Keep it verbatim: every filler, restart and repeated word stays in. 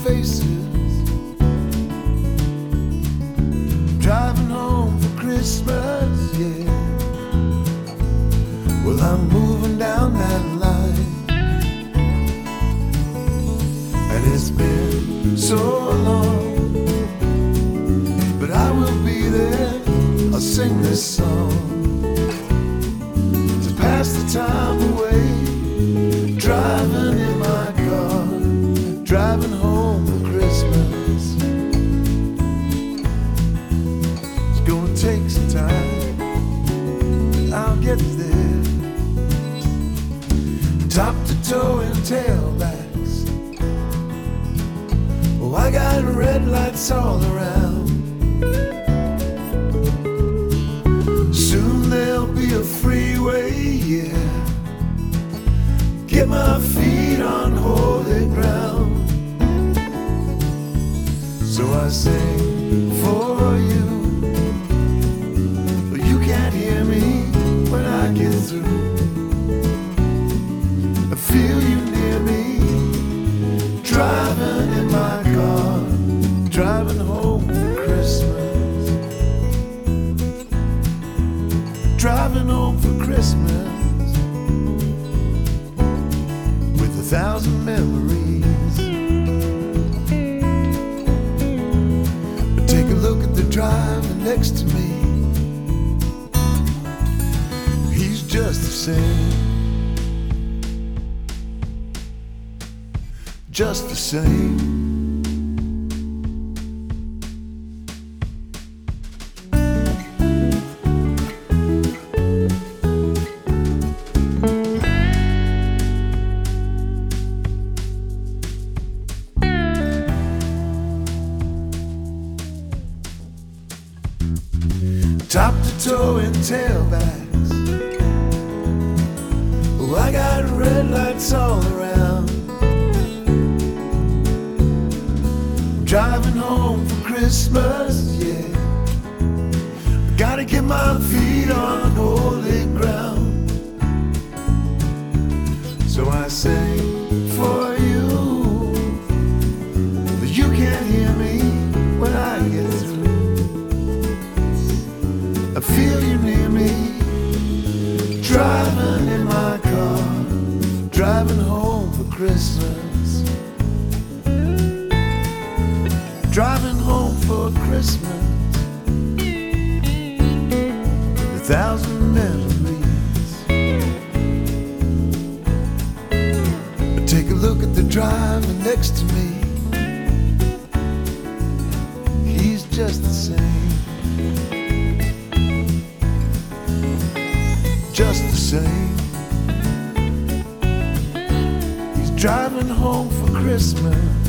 faces, driving home for Christmas, yeah. Well, I'm moving down that line, and it's been so long, but I will be there. I'll sing this song to pass the time away, driving in my car, driving home for Christmas. It's gonna take some time, but I'll get there. Top to toe in tailbacks, oh, I got red lights all around. Soon there'll be a freeway, yeah. Get my feet on holy ground. So I sing for you, but you can't hear me when I get through. I feel you near me, driving in my car, driving home for Christmas, driving home for Christmas with a thousand memories. But take a look at the driver next to me. He's just the same, just the same. Top to toe in tailbacks, oh, I got red lights all around. Driving home for Christmas, yeah. Gotta get my feet on holy ground. So I sing for you, but you can't hear me when I get through. I feel you near me, driving in my car, driving home for Christmas, driving home for Christmas, a thousand memories. But take a look at the driver next to me. He's just the same, just the same. He's driving home for Christmas,